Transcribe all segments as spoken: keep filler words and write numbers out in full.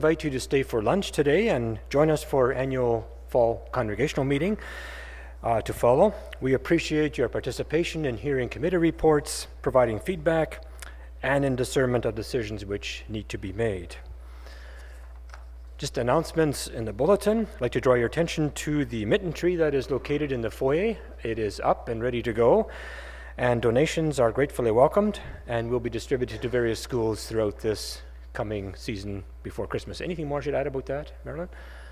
I invite you to stay for lunch today and join us for annual fall congregational meeting uh, to follow. We appreciate your participation in hearing committee reports, providing feedback, and in discernment of decisions which need to be made. Just announcements in the bulletin. I'd like to draw your attention to the mitten tree that is located in the foyer. It is up and ready to go, and donations are gratefully welcomed and will be distributed to various schools throughout this coming season before Christmas. Anything more I should add about that, Marilyn?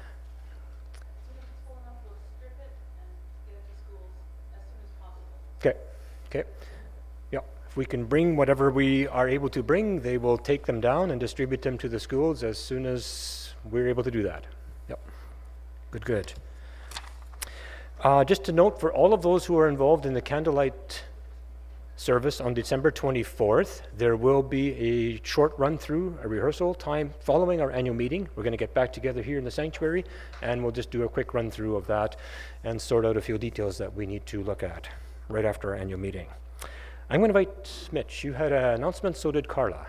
Okay, okay. Yeah, if we can bring whatever we are able to bring, they will take them down and distribute them to the schools as soon as we're able to do that. Yep, good, good. Uh, just to note, for all of those who are involved in the candlelight service on December twenty-fourth, there will be a short run-through, a rehearsal time following our annual meeting. We're going to get back together here in the sanctuary, and we'll just do a quick run-through of that and sort out a few details that we need to look at right after our annual meeting. I'm going to invite Mitch. You had an announcement, so did Carla.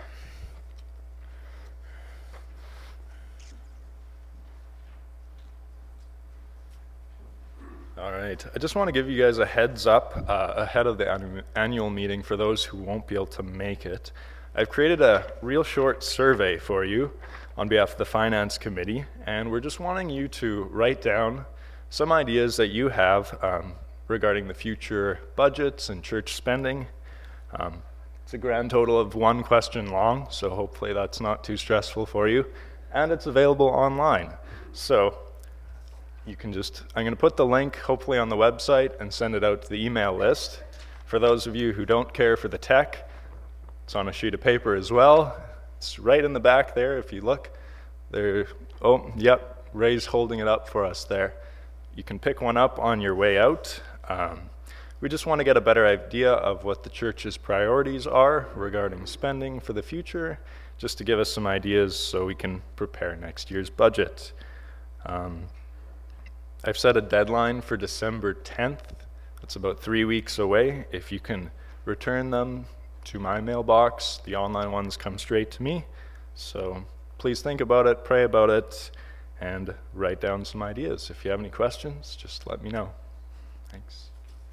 All right, I just want to give you guys a heads up uh, ahead of the annu- annual meeting for those who won't be able to make it. I've created a real short survey for you on behalf of the Finance Committee, and we're just wanting you to write down some ideas that you have um, regarding the future budgets and church spending. Um, it's a grand total of one question long, so hopefully that's not too stressful for you, and it's available online. So you can just, I'm going to put the link hopefully on the website and send it out to the email list. For those of you who don't care for the tech, it's on a sheet of paper as well. It's right in the back there if you look. There, oh, yep, Ray's holding it up for us there. You can pick one up on your way out. Um, we just want to get a better idea of what the church's priorities are regarding spending for the future, just to give us some ideas so we can prepare next year's budget. Um, I've set a deadline for December tenth. That's about three weeks away. If you can return them to my mailbox, the online ones come straight to me. So please think about it, pray about it, and write down some ideas. If you have any questions, just let me know. Thanks.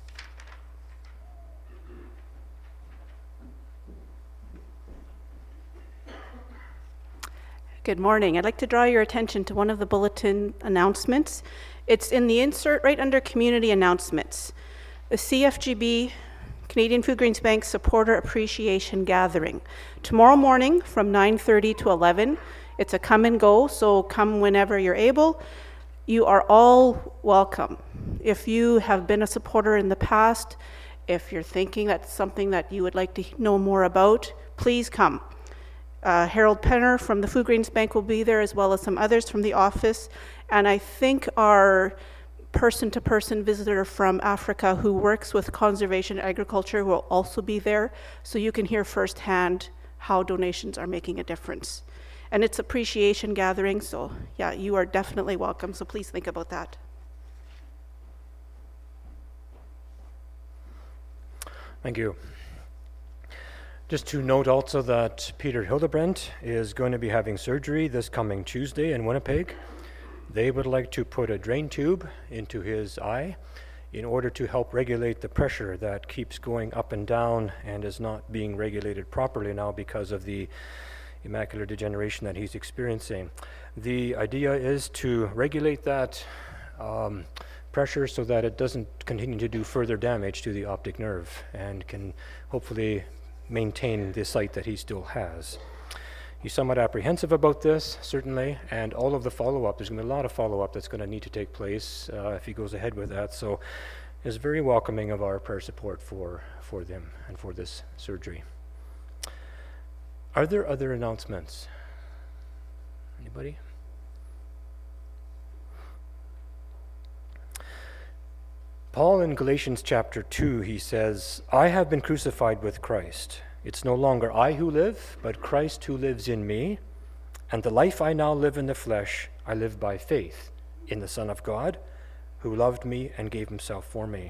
Good morning. I'd like to draw your attention to one of the bulletin announcements. It's in the insert right under community announcements. The C F G B, Canadian Food Grains Bank Supporter Appreciation Gathering. Tomorrow morning from nine thirty to eleven. It's a come and go, so come whenever you're able. You are all welcome. If you have been a supporter in the past, if you're thinking that's something that you would like to know more about, please come. Uh, Harold Penner from the Food Grains Bank will be there, as well as some others from the office. And I think our person-to-person visitor from Africa who works with conservation agriculture will also be there, so you can hear firsthand how donations are making a difference. And it's appreciation gathering, so yeah, you are definitely welcome, so please think about that. Thank you. Just to note also that Peter Hildebrandt is going to be having surgery this coming Tuesday in Winnipeg. They would like to put a drain tube into his eye in order to help regulate the pressure that keeps going up and down and is not being regulated properly now because of the macular degeneration that he's experiencing. The idea is to regulate that um, pressure so that it doesn't continue to do further damage to the optic nerve and can hopefully maintain the sight that he still has. He's somewhat apprehensive about this, certainly, and all of the follow-up, there's going to be a lot of follow-up that's going to need to take place uh, if he goes ahead with that, so is very welcoming of our prayer support for, for them and for this surgery. Are there other announcements? Anybody? Paul in Galatians chapter two, he says, I have been crucified with Christ. It's no longer I who live, but Christ who lives in me. And the life I now live in the flesh, I live by faith in the Son of God, who loved me and gave himself for me.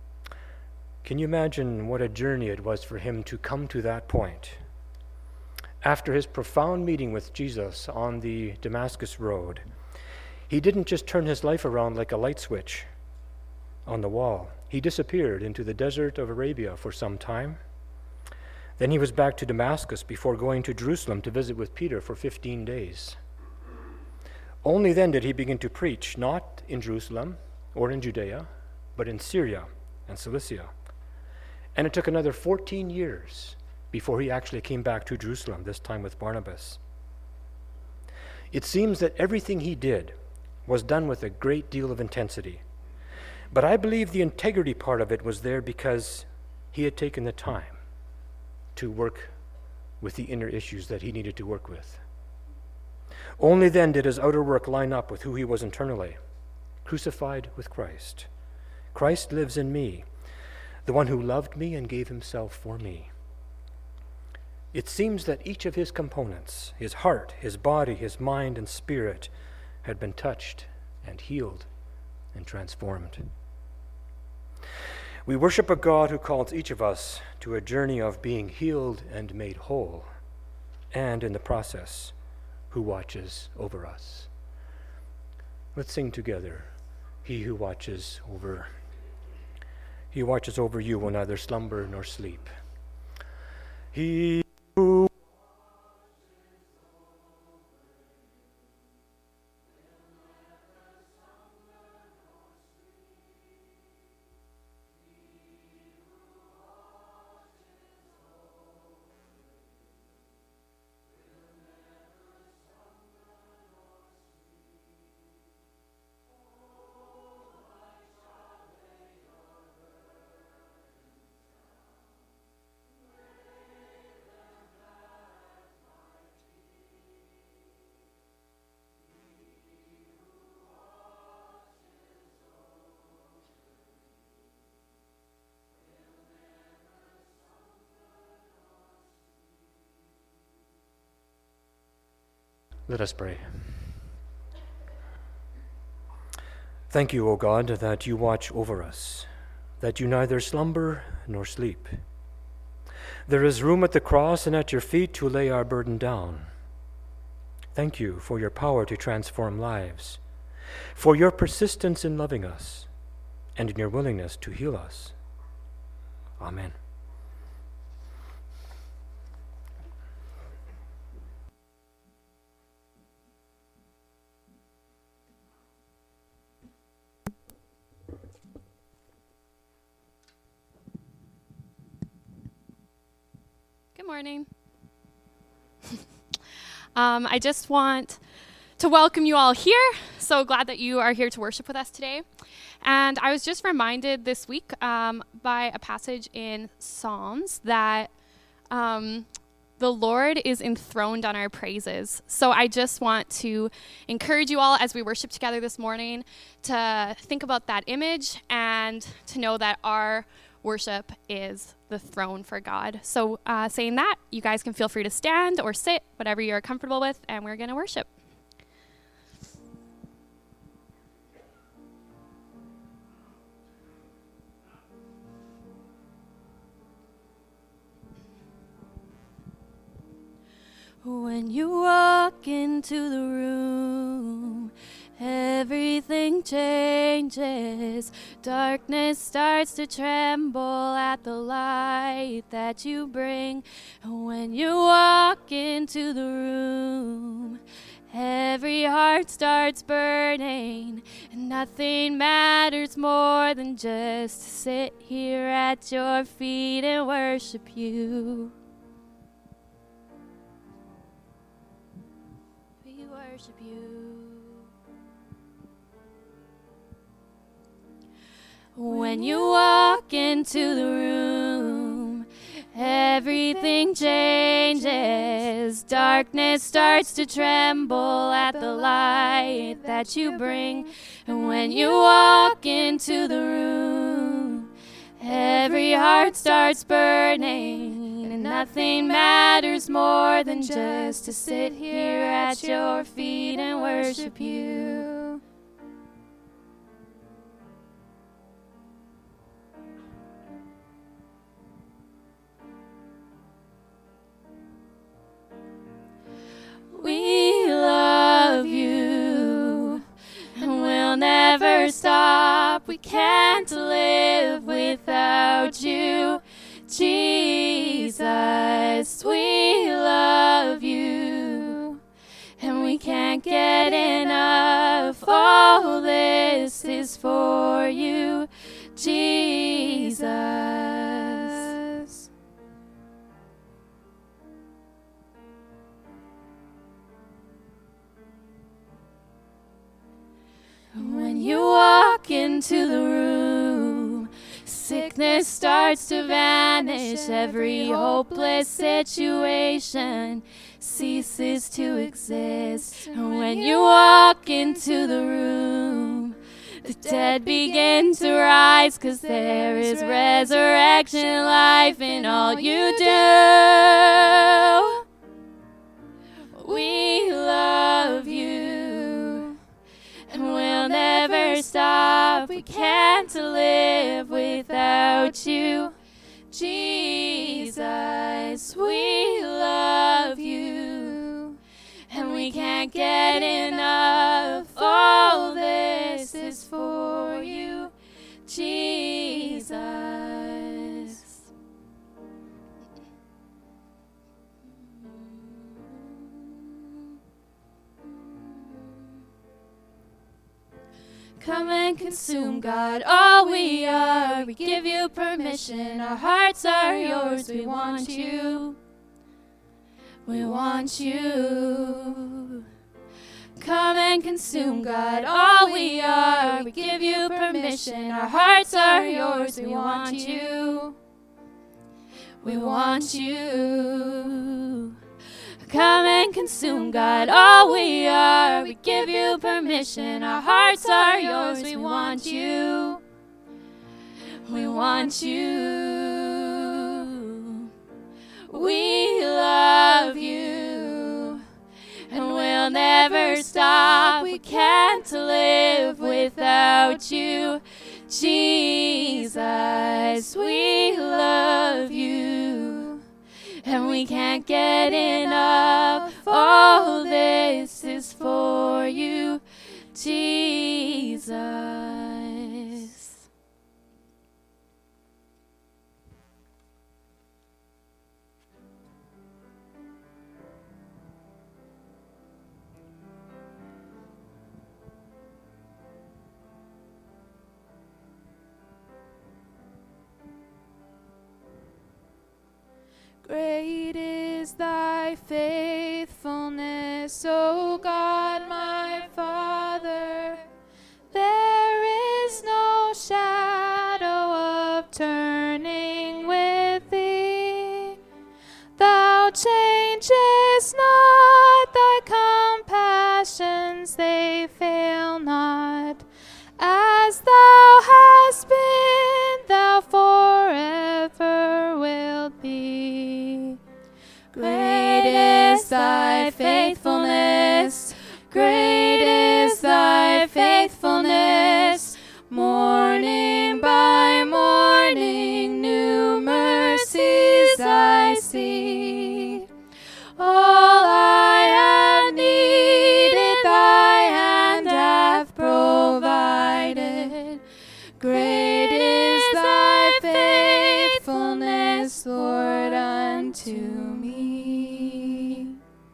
Can you imagine what a journey it was for him to come to that point? After his profound meeting with Jesus on the Damascus Road, he didn't just turn his life around like a light switch on the wall. He disappeared into the desert of Arabia for some time. Then he was back to Damascus before going to Jerusalem to visit with Peter for fifteen days. Only then did he begin to preach, not in Jerusalem or in Judea, but in Syria and Cilicia. And it took another fourteen years before he actually came back to Jerusalem, this time with Barnabas. It seems that everything he did was done with a great deal of intensity. But I believe the integrity part of it was there because he had taken the time to work with the inner issues that he needed to work with. Only then did his outer work line up with who he was internally, crucified with Christ. Christ lives in me, the one who loved me and gave himself for me. It seems that each of his components, his heart, his body, his mind, and spirit, had been touched and healed and transformed. We worship a God who calls each of us to a journey of being healed and made whole, and in the process, who watches over us. Let's sing together. He who watches over, he watches over you will neither slumber nor sleep. He who Let us pray. Thank you, O God, that you watch over us, that you neither slumber nor sleep. There is room at the cross and at your feet to lay our burden down. Thank you for your power to transform lives, for your persistence in loving us, and in your willingness to heal us. Amen. Good morning. um, I just want to welcome you all here. So glad that you are here to worship with us today. And I was just reminded this week um, by a passage in Psalms that um, the Lord is enthroned on our praises. So I just want to encourage you all as we worship together this morning to think about that image and to know that our worship is the throne for God. So uh, saying that, you guys can feel free to stand or sit, whatever you're comfortable with, and we're going to worship. When you walk into the room, everything changes. Darkness starts to tremble at the light that you bring. And when you walk into the room, every heart starts burning. And nothing matters more than just to sit here at your feet and worship you. We worship you. When you walk into the room, everything changes. Darkness starts to tremble at the light that you bring. And when you walk into the room, every heart starts burning. And nothing matters more than just to sit here at your feet and worship you. We can't live without you. Jesus, we love you. And we can't get enough. All this is for you, Jesus. When you walk into the room, sickness starts to vanish. Every hopeless situation ceases to exist. And when you walk into the room, the dead begin to rise, 'cause there is resurrection life in all you do. We love you, and we'll never stop. We can't live without you. Jesus, we love you, and we can't get enough. All this is for you, Jesus. Come and consume, God, all we are. We give you permission. Our hearts are yours. We want you. We want you. Come and consume, God, all we are. We give you permission. Our hearts are yours. We want you. We want you. Come and consume, God, all we are. We give you permission. Our hearts are yours. We want you. We want you. We love you, and we'll never stop. We can't live without you. Jesus, we love you, and we can't get enough. All this is for you, Jesus. Great is thy faithfulness, O God, my Father. There is no shadow of turning with thee. Thou changest not, thy compassions, they fail not. As thou hast been, thou forever wilt be. Great is thy faithfulness, great is thy faithfulness. Morning by morning, new mercies I see. All I have needed, thy hand hath provided. Great is thy faithfulness, Lord, unto me.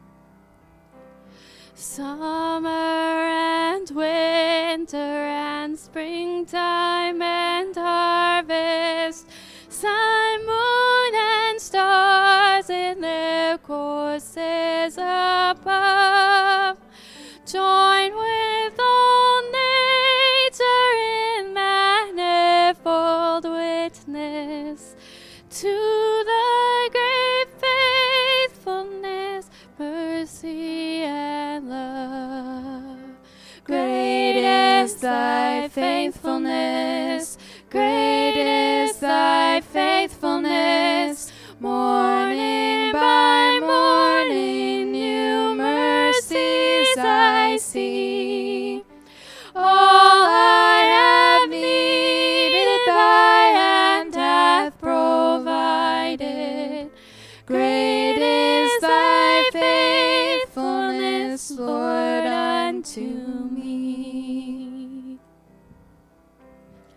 Summer and winter and springtime and harvest, sun, moon, and stars in their courses above, join with all nature in manifold witness to thy great faithfulness, mercy, and love. Great is thy faithfulness, great is thy faithfulness. Morning by morning, new mercies I see. All I have needed, thy hand hath provided. Great is thy faithfulness, Lord, unto me.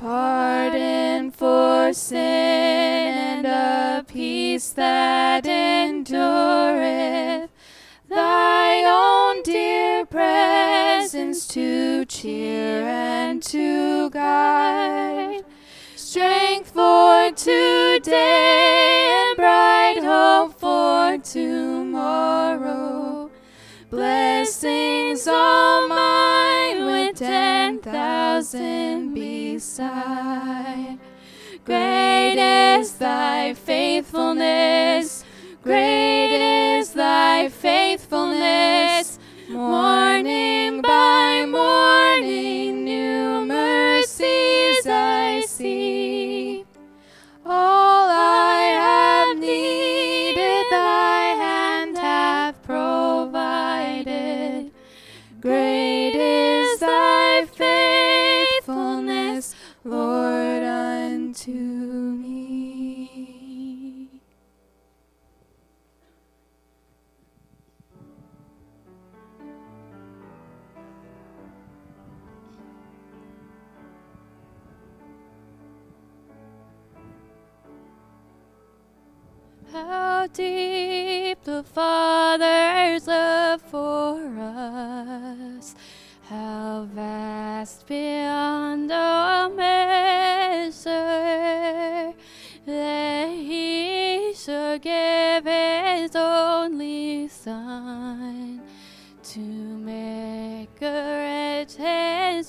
pardon for sin, and a peace that endureth, thy own dear presence to cheer and to guide, strength for today and bright hope for tomorrow, blessings all mine with ten thousand beside. Great is thy faithfulness, great is thy faithfulness, morning by morning new mercies I see. All I have needed thy hand hath provided. Great is thy faithfulness, Lord, unto me. How deep the Father's love for us, how vast beyond all measure, that he should give his only Son to make a rich his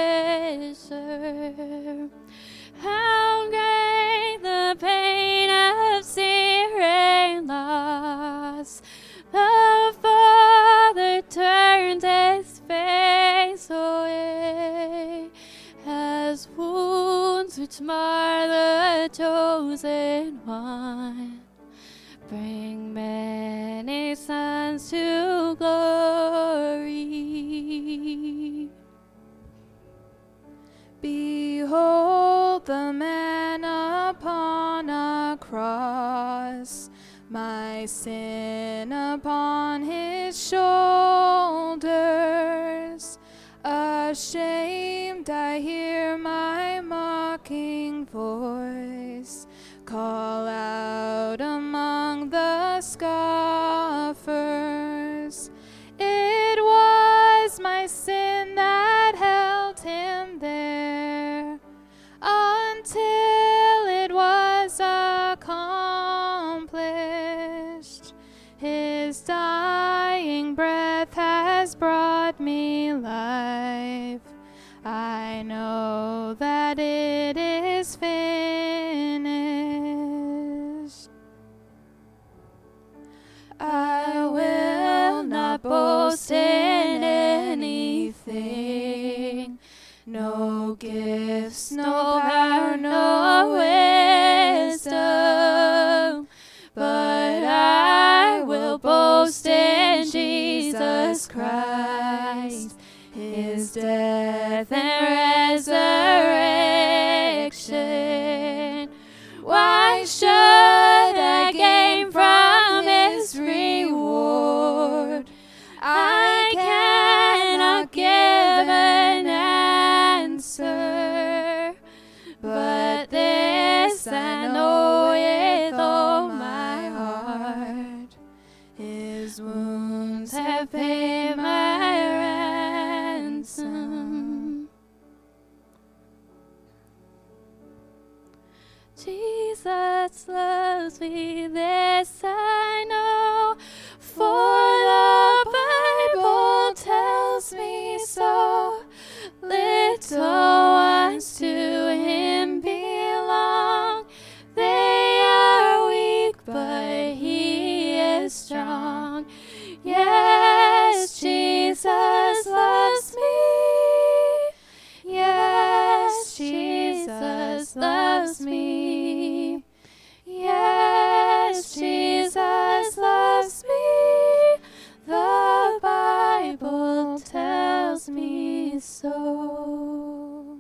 treasure. How great the pain of searing loss, the Father turned his face away, as wounds which mar the chosen one bring many sons to glory. Behold the man upon a cross, my sin upon his shoulders. Ashamed I hear my mocking voice call out among the scoffers. It was my sin that held him there until it was accomplished. His dying breath has brought me life. I know that it is finished. I will not boast in anything, no gifts, no power, no wisdom, but I will boast in Jesus Christ, his death and resurrection. Why should I gain from his reward? I cannot give an answer, but this I know with all my heart, his wounds have paid my ransom. Jesus loves me, this I know, for the Bible tells me so. Little ones to him belong, they are weak, but he is strong. Yes, Jesus loves me. Yes, Jesus loves me. Yes, Jesus loves me. The Bible tells me so.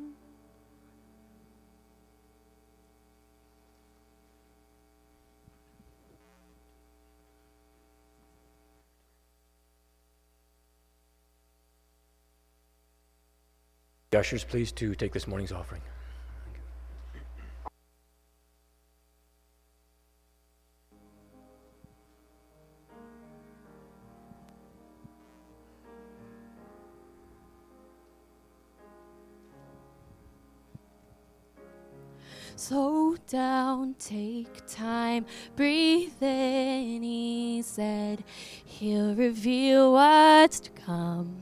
Ushers, please, to take this morning's offering. Slow down, take time, breathe in, he said. He'll reveal what's to come.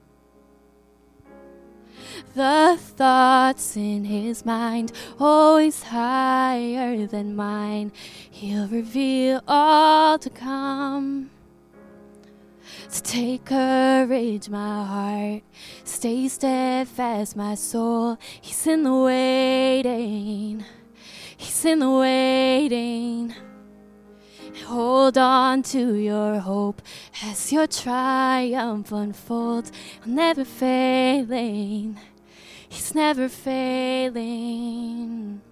The thoughts in his mind, always higher than mine. He'll reveal all to come. So take courage, my heart. Stay steadfast, my soul. He's in the waiting. He's in the waiting. Hold on to your hope as your triumph unfolds. He'll never failing. He's never failing.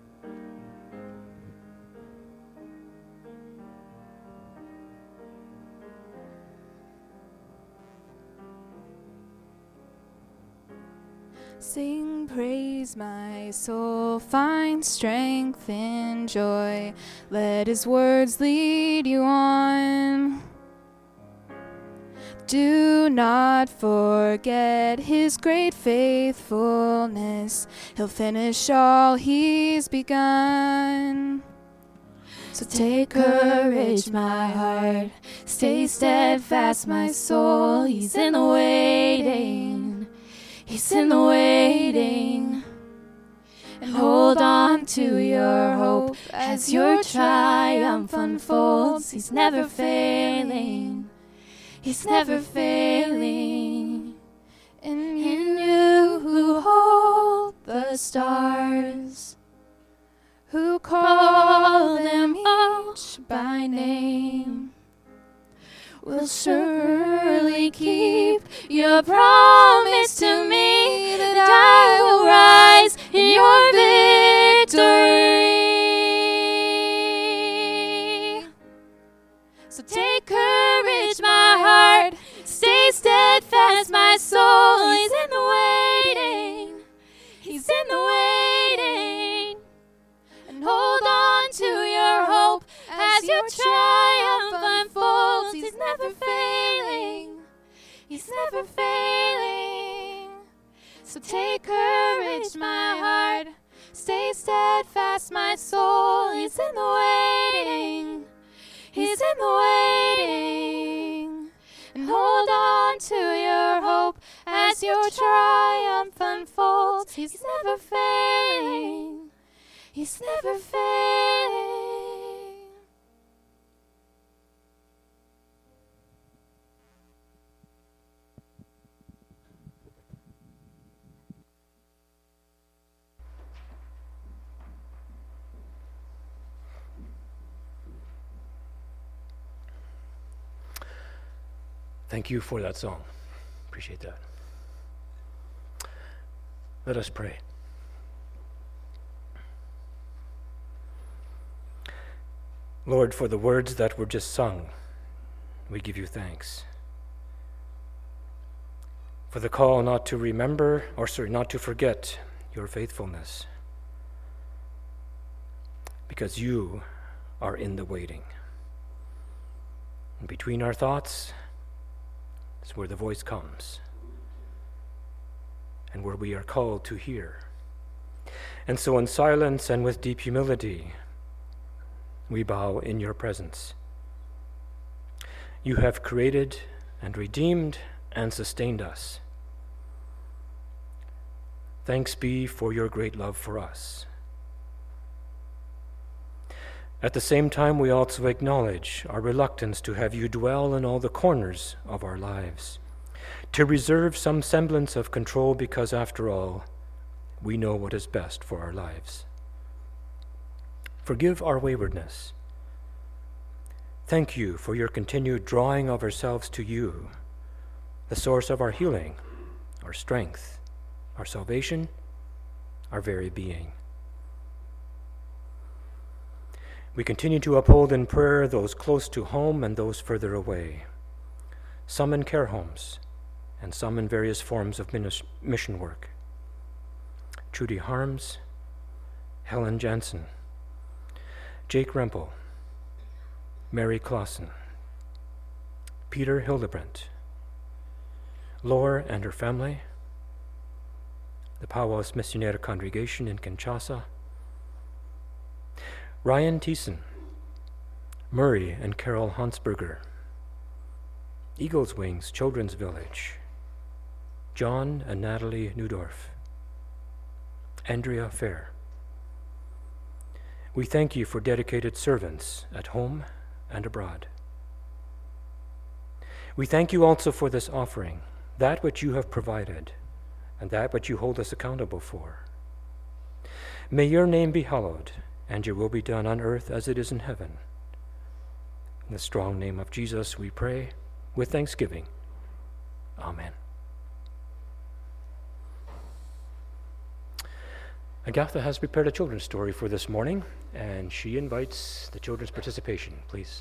Sing praise, my soul, find strength and joy. Let his words lead you on. Do not forget his great faithfulness. He'll finish all he's begun. So take courage, my heart. Stay steadfast, my soul. He's in the waiting. He's in the waiting. And hold on to your hope as your triumph unfolds. He's never failing. He's never failing. In you who hold the stars, who call them each by name, will surely keep your promise to me that I will rise in your victory. So take courage, my heart. Stay steadfast, my soul. He's in the waiting. He's in the waiting. And hold on to your hope as your triumph unfolds. He's never failing. He's never failing. So take courage, my heart. Stay steadfast, my soul. He's in the waiting. He's in the waiting. And hold on to your hope as your triumph unfolds. He's never failing. He's never failing. Thank you for that song. Appreciate that. Let us pray. Lord, for the words that were just sung, we give you thanks. For the call not to remember, or sorry, not to forget your faithfulness, because you are in the waiting. And between our thoughts is where the voice comes, and where we are called to hear. And so in silence and with deep humility, we bow in your presence. You have created and redeemed and sustained us. Thanks be for your great love for us. At the same time, we also acknowledge our reluctance to have you dwell in all the corners of our lives, to reserve some semblance of control, because after all, we know what is best for our lives. Forgive our waywardness. Thank you for your continued drawing of ourselves to you, the source of our healing, our strength, our salvation, our very being. We continue to uphold in prayer those close to home and those further away, some in care homes and some in various forms of mission work. Trudy Harms, Helen Jansen, Jake Rempel, Mary Clausen, Peter Hildebrandt, Laura and her family, the Pauaus Missionary Congregation in Kinshasa, Ryan Thiessen, Murray and Carol Hansberger, Eagles Wings Children's Village, John and Natalie Newdorf, Andrea Fair. We thank you for dedicated servants at home and abroad. We thank you also for this offering, that which you have provided, and that which you hold us accountable for. May your name be hallowed, and your will be done on earth as it is in heaven. In the strong name of Jesus we pray, with thanksgiving. Amen. Agatha has prepared a children's story for this morning, and she invites the children's participation, please.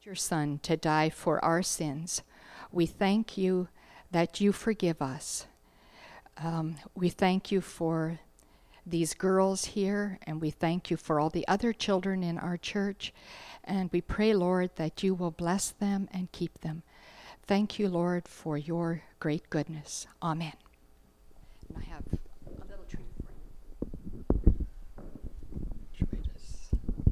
your Son to die for our sins. We thank you that you forgive us. Um, we thank you for these girls here, and we thank you for all the other children in our church. And we pray, Lord, that you will bless them and keep them. Thank you, Lord, for your great goodness. Amen. And I have a little treat for you. Try this.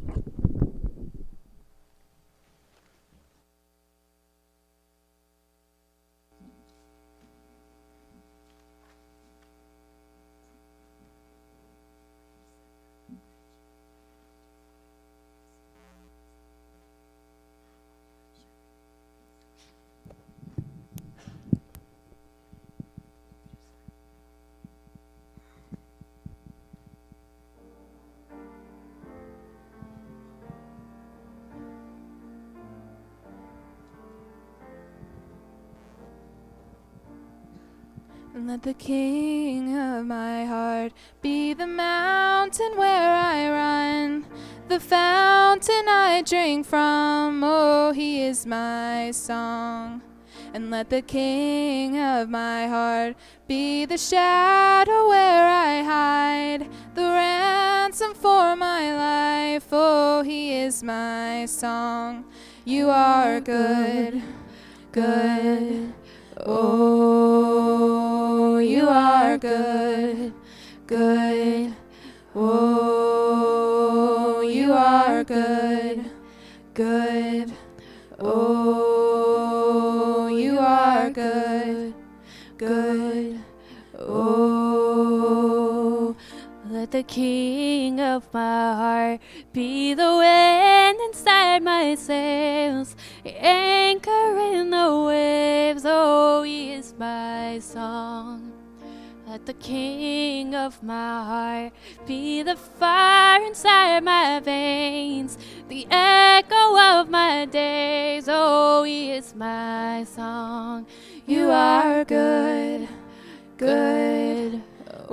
And let the King of my heart be the mountain where I run, the fountain I drink from. Oh, he is my song. And let the King of my heart be the shadow where I hide, the ransom for my life. Oh, he is my song. You are good, good. Oh, you are good, good. Oh, you are good, good. Oh, you are good, good. Oh, let the King of my heart be the wind inside my sails, the anchor in the waves. Oh, he is my song. Let the King of my heart be the fire inside my veins, the echo of my days. Oh, he is my song. You are good, good.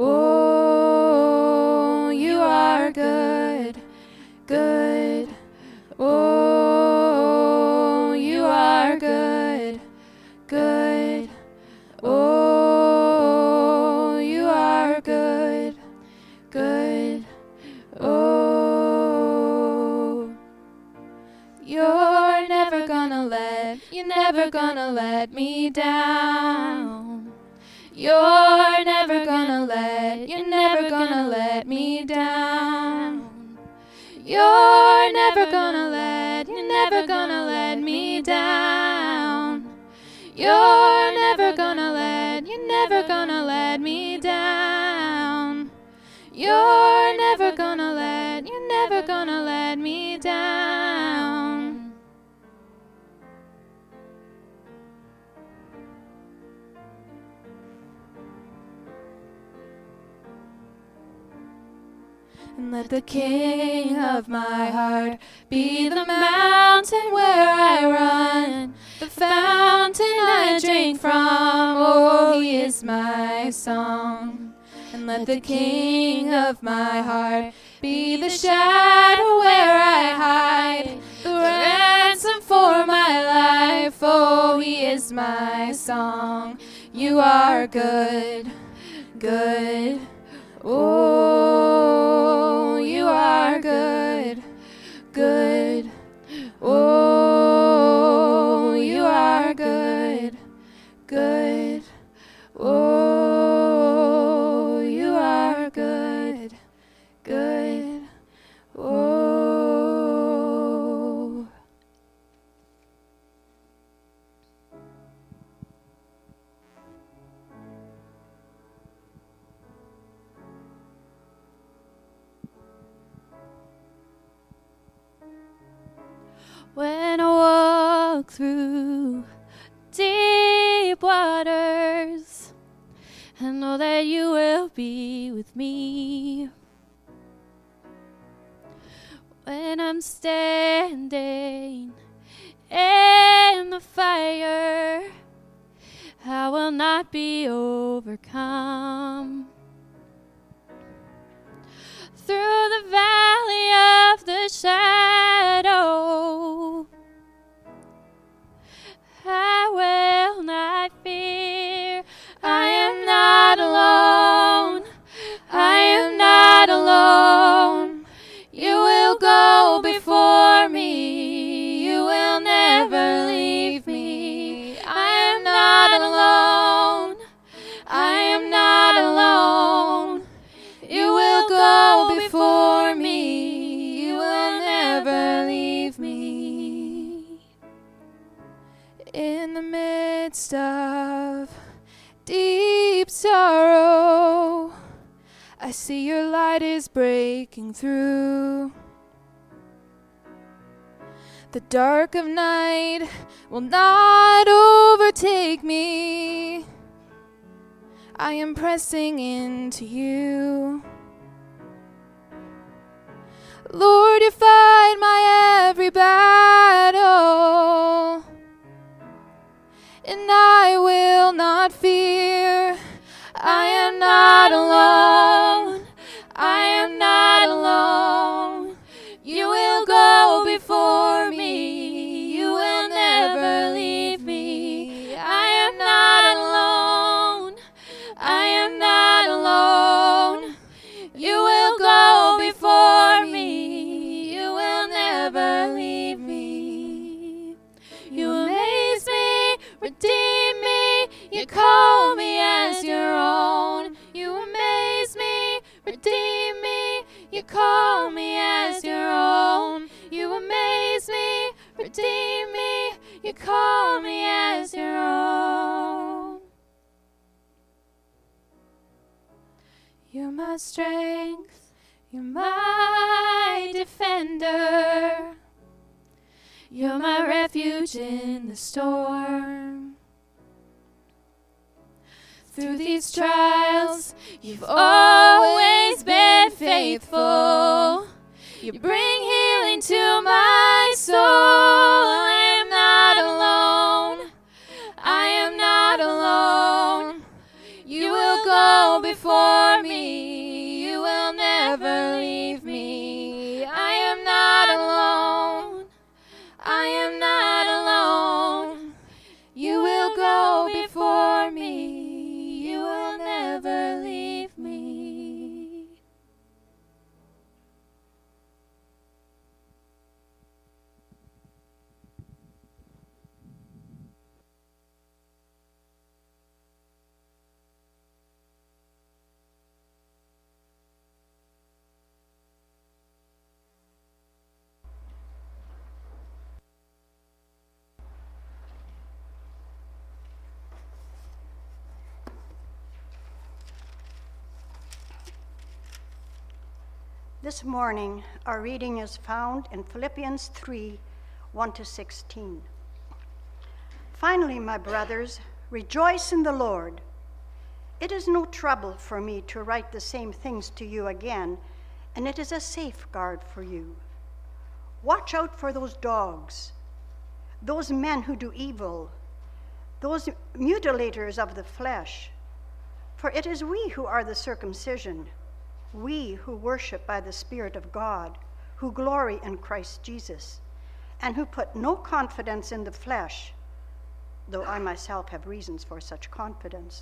Oh, you are good, good. Oh, you are good, good. Oh, you are good, good. Oh, you're never gonna let, you're never gonna let me down. You're never gonna let, you're never gonna let me down. You're never gonna let, you're never gonna let me down. You're never gonna let, you're never gonna let me down. You're never gonna let, you're never gonna let me down. And let the King of my heart be the mountain where I run, the fountain I drink from. Oh, he is my song. And let the King of my heart be the shadow where I hide, the ransom for my life. Oh, he is my song. You are good, good. Oh, you are good, good. Oh, you are good, good. Oh, you are good, good. Oh. When I walk through deep waters, I know that you will be with me. When I'm standing in the fire, I will not be overcome. Through the valley of the shadow, the midst of deep sorrow, I see your light is breaking through. The dark of night will not overtake me. I am pressing into you. Lord, you fight my every battle, and I will not fear. I am not alone. I am not alone. You will go before me. You will never leave me. I am not alone. I am not alone. You will go before me. You will never leave me. You amaze me, redeem me. You call me as your own. You amaze me, redeem me. You call me as your own. You amaze me, redeem me. You call me as your own. You're my strength. You're my defender. You're my refuge in the storm. Through these trials, you've always been faithful. You bring healing to my soul. I am not alone. I am not alone. You will go before me. You will never leave me. I am not alone. I am not alone. You will go before me. You will never leave me. This morning, our reading is found in Philippians three, one to sixteen. Finally, my brothers, rejoice in the Lord. It is no trouble for me to write the same things to you again, and it is a safeguard for you. Watch out for those dogs, those men who do evil, those mutilators of the flesh. For it is we who are the circumcision, we who worship by the Spirit of God, who glory in Christ Jesus, and who put no confidence in the flesh, though I myself have reasons for such confidence.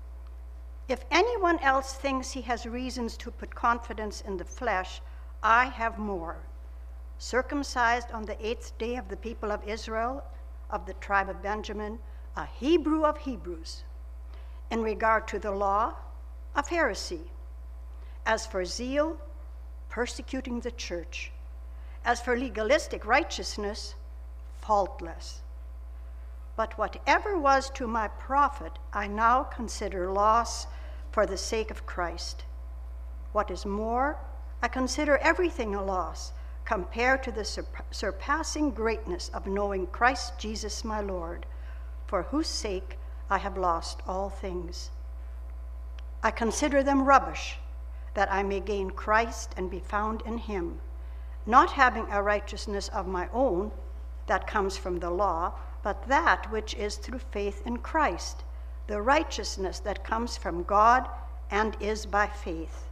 If anyone else thinks he has reasons to put confidence in the flesh, I have more. Circumcised on the eighth day of the people of Israel, of the tribe of Benjamin, a Hebrew of Hebrews. In regard to the law, a Pharisee. As for zeal, persecuting the church. As for legalistic righteousness, faultless. But whatever was to my profit, I now consider loss for the sake of Christ. What is more, I consider everything a loss compared to the surp- surpassing greatness of knowing Christ Jesus my Lord, for whose sake I have lost all things. I consider them rubbish, that I may gain Christ and be found in him, not having a righteousness of my own that comes from the law, but that which is through faith in Christ, the righteousness that comes from God and is by faith.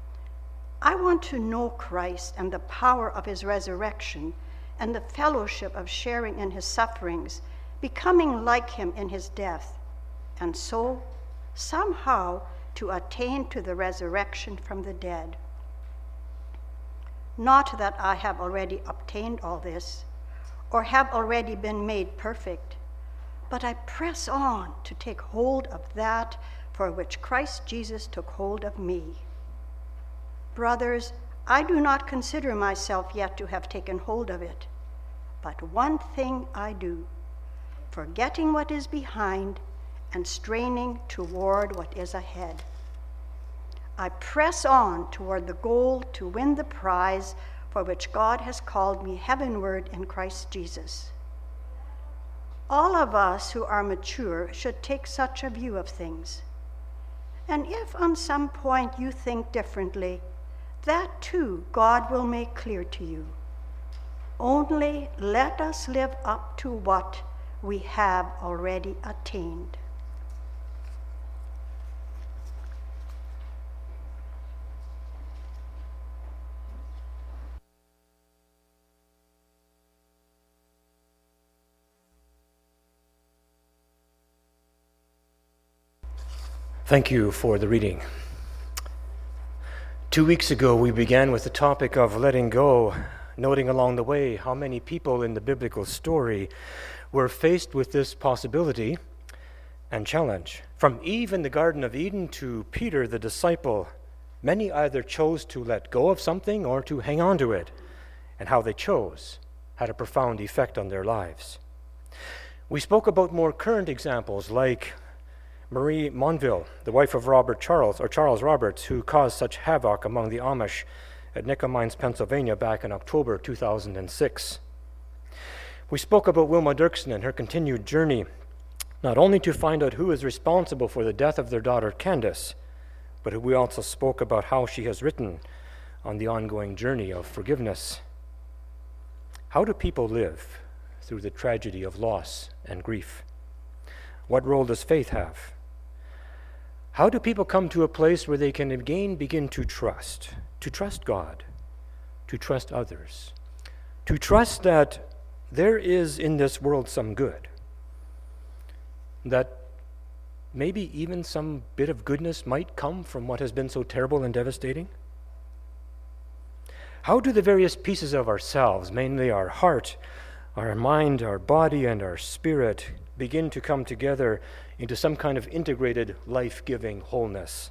I want to know Christ and the power of his resurrection and the fellowship of sharing in his sufferings, becoming like him in his death, and so somehow to attain to the resurrection from the dead. Not that I have already obtained all this, or have already been made perfect, but I press on to take hold of that for which Christ Jesus took hold of me. Brothers, I do not consider myself yet to have taken hold of it, but one thing I do, forgetting what is behind and straining toward what is ahead. I press on toward the goal to win the prize for which God has called me heavenward in Christ Jesus. All of us who are mature should take such a view of things. And if on some point you think differently, that too God will make clear to you. Only let us live up to what we have already attained. Thank you for the reading. Two weeks ago, we began with the topic of letting go, noting along the way how many people in the biblical story were faced with this possibility and challenge. From Eve in the Garden of Eden to Peter, the disciple, many either chose to let go of something or to hang on to it, and how they chose had a profound effect on their lives. We spoke about more current examples like Marie Monville, the wife of Robert Charles, or Charles Roberts, who caused such havoc among the Amish at Nickel Mines, Pennsylvania back in October two thousand six. We spoke about Wilma Dirksen and her continued journey, not only to find out who is responsible for the death of their daughter Candace, but we also spoke about how she has written on the ongoing journey of forgiveness. How do people live through the tragedy of loss and grief? What role does faith have? How do people come to a place where they can again begin to trust, to trust God, to trust others, to trust that there is in this world some good, that maybe even some bit of goodness might come from what has been so terrible and devastating? How do the various pieces of ourselves, mainly our heart, our mind, our body, and our spirit, begin to come together into some kind of integrated, life-giving wholeness?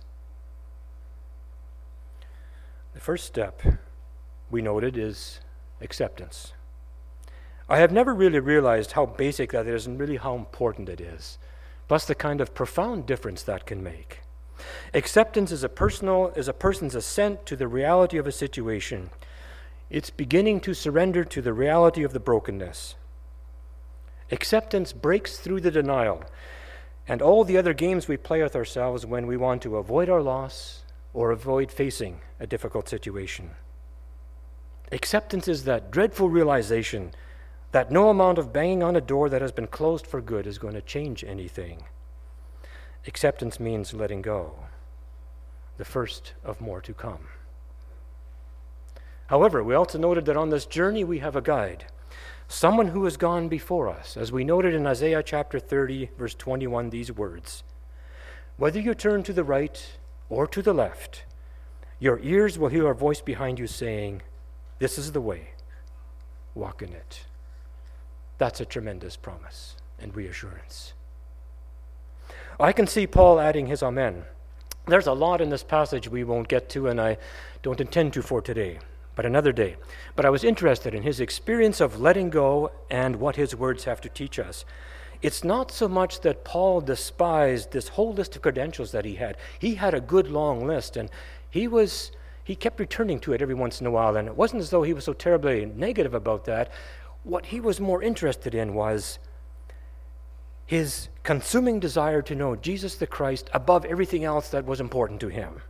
The first step we noted is acceptance. I have never really realized how basic that is and really how important it is, plus the kind of profound difference that can make. Acceptance is a personal, is a person's assent to the reality of a situation. It's beginning to surrender to the reality of the brokenness. Acceptance breaks through the denial and all the other games we play with ourselves when we want to avoid our loss or avoid facing a difficult situation. Acceptance is that dreadful realization that no amount of banging on a door that has been closed for good is going to change anything. Acceptance means letting go, the first of more to come. However, we also noted that on this journey we have a guide, someone who has gone before us, as we noted in Isaiah chapter thirty, verse twenty-one, these words: "Whether you turn to the right or to the left, your ears will hear a voice behind you saying, 'This is the way, walk in it.'" That's a tremendous promise and reassurance. I can see Paul adding his amen. There's a lot in this passage we won't get to, and I don't intend to for today, but another day. But I was interested in his experience of letting go and what his words have to teach us. It's not so much that Paul despised this whole list of credentials that he had. He had a good long list, and he was he kept returning to it every once in a while, and it wasn't as though he was so terribly negative about that. What he was more interested in was his consuming desire to know Jesus the Christ above everything else that was important to him.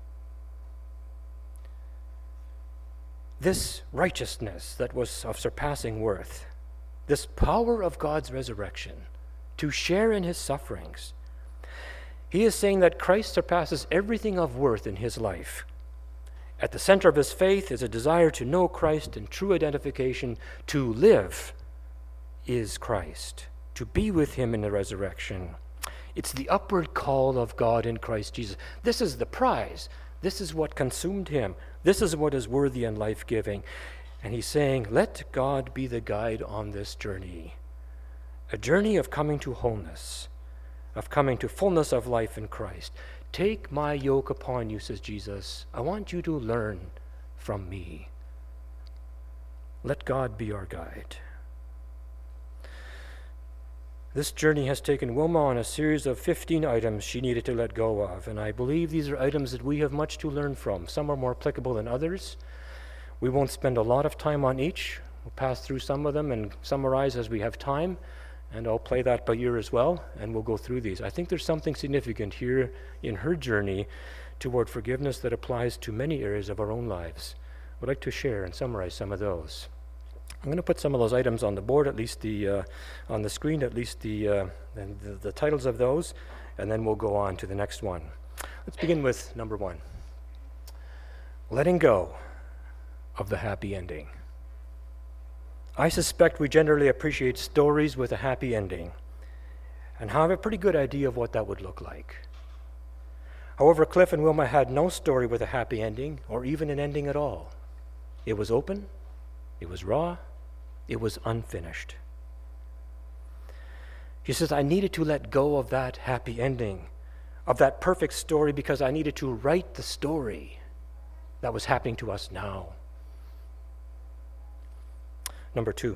This righteousness that was of surpassing worth, this power of God's resurrection, to share in his sufferings. He is saying that Christ surpasses everything of worth in his life. At the center of his faith is a desire to know Christ in true identification. To live is Christ, to be with him in the resurrection. It's the upward call of God in Christ Jesus. This is the prize. This is what consumed him. This is what is worthy and life-giving. And he's saying, let God be the guide on this journey. A journey of coming to wholeness, of coming to fullness of life in Christ. Take my yoke upon you, says Jesus. I want you to learn from me. Let God be our guide. This journey has taken Wilma on a series of fifteen items she needed to let go of, and I believe these are items that we have much to learn from. Some are more applicable than others. We won't spend a lot of time on each. We'll pass through some of them and summarize as we have time, and I'll play that by ear as well, and we'll go through these. I think there's something significant here in her journey toward forgiveness that applies to many areas of our own lives. I'd like to share and summarize some of those. I'm going to put some of those items on the board, at least the uh, on the screen, at least the, uh, the the titles of those, and then we'll go on to the next one. Let's begin with number one. Letting go of the happy ending. I suspect we generally appreciate stories with a happy ending and have a pretty good idea of what that would look like. However, Cliff and Wilma had no story with a happy ending or even an ending at all. It was open, it was raw, it was unfinished. She says, I needed to let go of that happy ending, of that perfect story, because I needed to write the story that was happening to us now. Number two,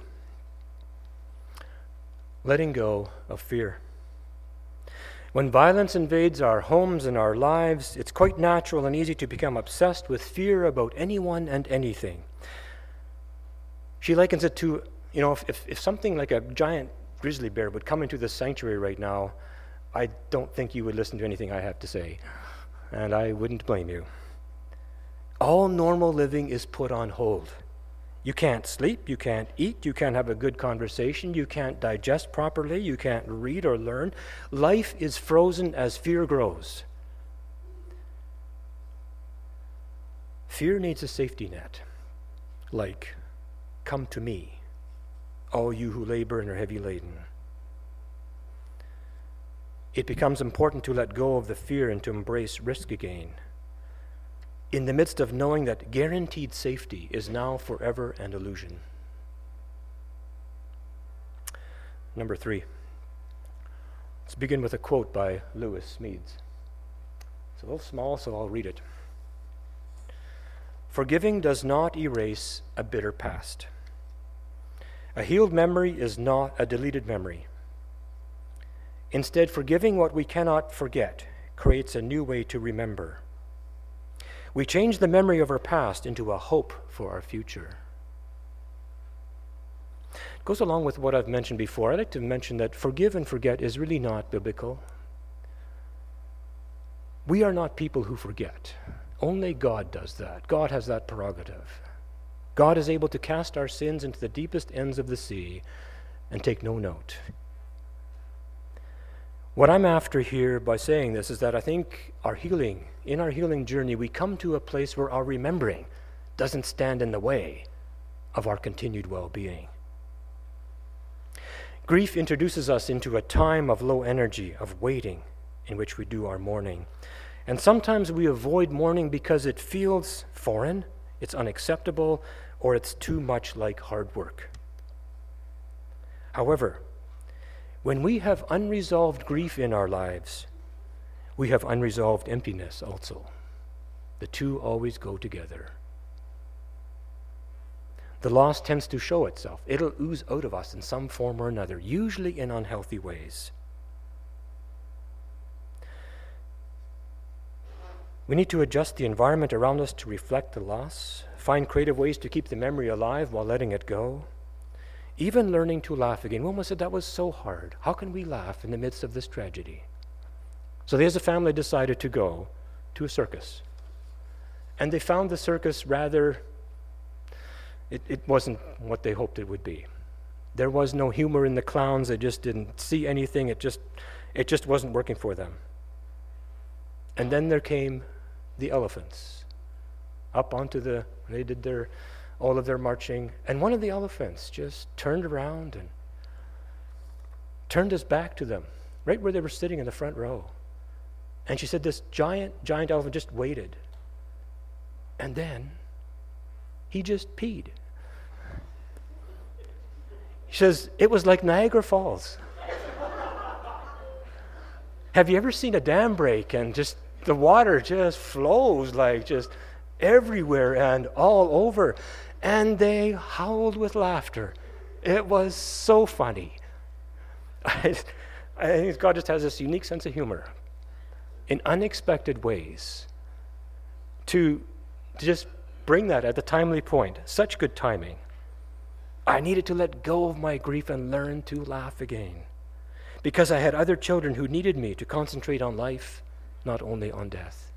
letting go of fear. When violence invades our homes and our lives, it's quite natural and easy to become obsessed with fear about anyone and anything. She likens it to, you know, if, if, if something like a giant grizzly bear would come into this sanctuary right now, I don't think you would listen to anything I have to say, and I wouldn't blame you. All normal living is put on hold. You can't sleep, you can't eat, you can't have a good conversation, you can't digest properly, you can't read or learn. Life is frozen as fear grows. Fear needs a safety net, like, come to me, all you who labor and are heavy laden. It becomes important to let go of the fear and to embrace risk again, in the midst of knowing that guaranteed safety is now forever an illusion. Number three. Let's begin with a quote by Lewis Meads. It's a little small, so I'll read it. Forgiving does not erase a bitter past. A healed memory is not a deleted memory. Instead, forgiving what we cannot forget creates a new way to remember. We change the memory of our past into a hope for our future. It goes along with what I've mentioned before. I'd like to mention that forgive and forget is really not biblical. We are not people who forget. Only God does that. God has that prerogative. God is able to cast our sins into the deepest ends of the sea and take no note. What I'm after here by saying this is that I think our healing, in our healing journey, we come to a place where our remembering doesn't stand in the way of our continued well-being. Grief introduces us into a time of low energy, of waiting, in which we do our mourning. And sometimes we avoid mourning because it feels foreign, it's unacceptable, or it's too much like hard work. However, when we have unresolved grief in our lives, we have unresolved emptiness also. The two always go together. The loss tends to show itself. It'll ooze out of us in some form or another, usually in unhealthy ways. We need to adjust the environment around us to reflect the loss, find creative ways to keep the memory alive while letting it go. Even learning to laugh again. Wilma said that was so hard. How can we laugh in the midst of this tragedy? So they as a family decided to go to a circus. And they found the circus rather, it, it wasn't what they hoped it would be. There was no humor in the clowns. They just didn't see anything. It just, it just wasn't working for them. And then there came the elephants up onto the, they did their, all of their marching, and one of the elephants just turned around and turned his back to them, right where they were sitting in the front row. And she said this giant, giant elephant just waited. And then he just peed. She says, it was like Niagara Falls. Have you ever seen a dam break and just the water just flows like just everywhere and all over? And they howled with laughter. It was so funny. I, I think God just has this unique sense of humor in unexpected ways to, to just bring that at the timely point. Such good timing. I needed to let go of my grief and learn to laugh again, because I had other children who needed me to concentrate on life, not only on death.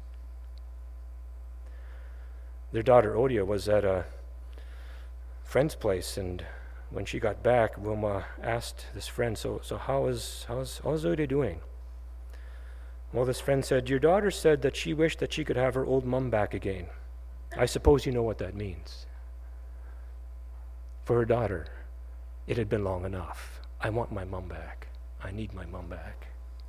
Their daughter Odia was at a friend's place, and when she got back, Wilma asked this friend, so so how is how's how's Odia doing? Well, this friend said, your daughter said that she wished that she could have her old mum back again. I suppose you know what that means. For her daughter, it had been long enough. I want my mum back. I need my mum back.